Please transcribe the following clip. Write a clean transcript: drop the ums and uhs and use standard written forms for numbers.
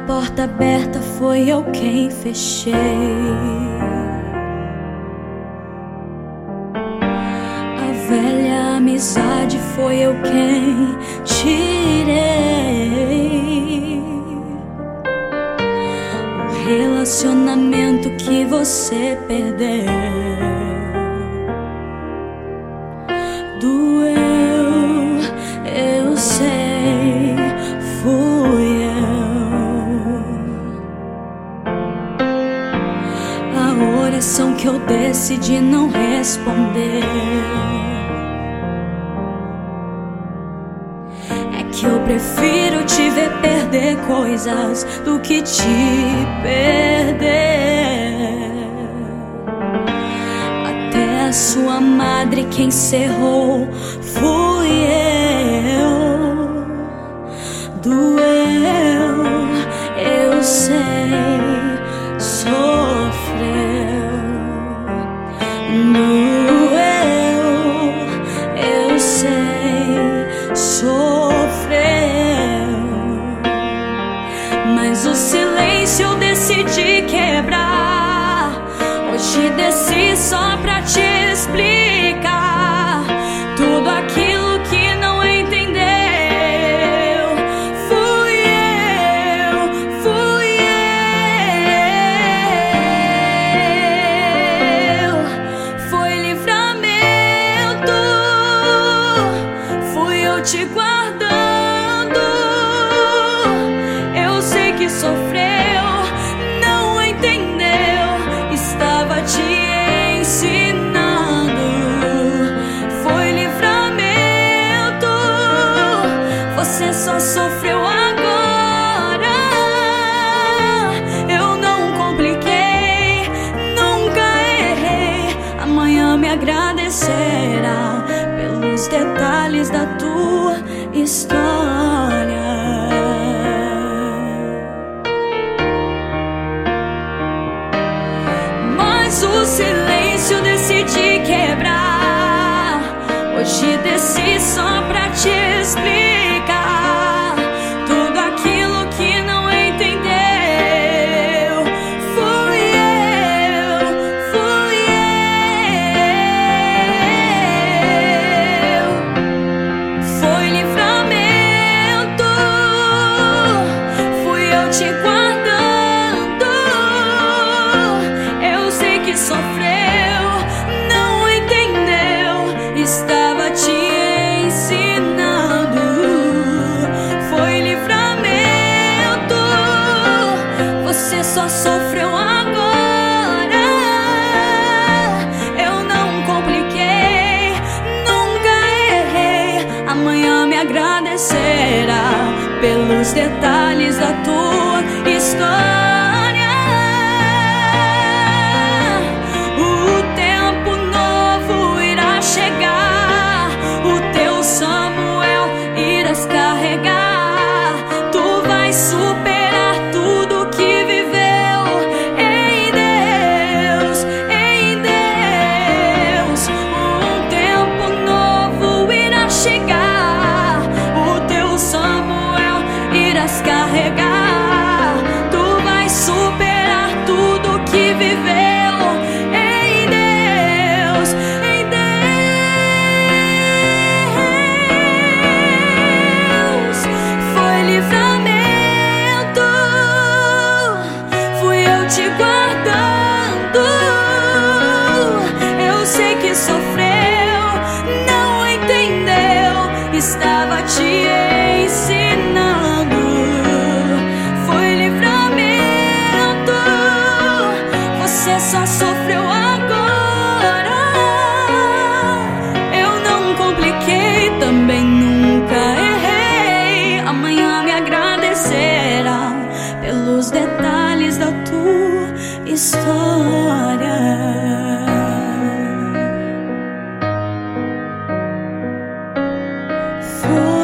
porta aberta foi eu quem fechei. A velha amizade foi eu quem tirei. O relacionamento que você perdeu doeu, eu sei, fui eu. A oração que eu decidi não responder é que eu prefiro te ver perder coisas do que te perder. Até a sua madre quem cerrou fui eu. Doeu, eu sei, sofreu. Doeu, eu sei, sofreu. Mas o silêncio eu decidi quebrar. Hoje desci só pra te explicar tudo aquilo que não entendeu. Fui eu. Foi livramento. Fui eu te guardando. Eu sei que sofreu, não entendeu. Estava te ensinando. Foi livramento. Você só sofreu agora. Eu não compliquei, nunca errei. Amanhã me agradecerá pelos detalhes da tua história. Mas o silêncio decidi quebrar. Hoje desci só pra te explicar tudo aquilo que não entendeu. Fui eu. Foi livramento. Fui eu te guardando. Eu sei que sofreu, não entendeu. Estava te ensinando. Foi livramento. Você só sofreu agora. Eu não compliquei, nunca errei. Amanhã me agradecerá pelos detalhes da tua história. O tempo novo irá chegar. O teu Samuel irás carregar. Tu vais superar tudo que viveu em Deus, em Deus. Um tempo novo irá chegar. O teu Samuel irás carregar. Tu vais superar tudo que viveu em Deus, em Deus. Foi livramento. Fui eu te guardando. Eu sei que sofreu, não entendeu. Estava te ensinando. Foi livramento. Você só sofreu agora. Eu não compliquei, também nunca errei. Amanhã me agradecerá pelos detalhes da tua história. Foi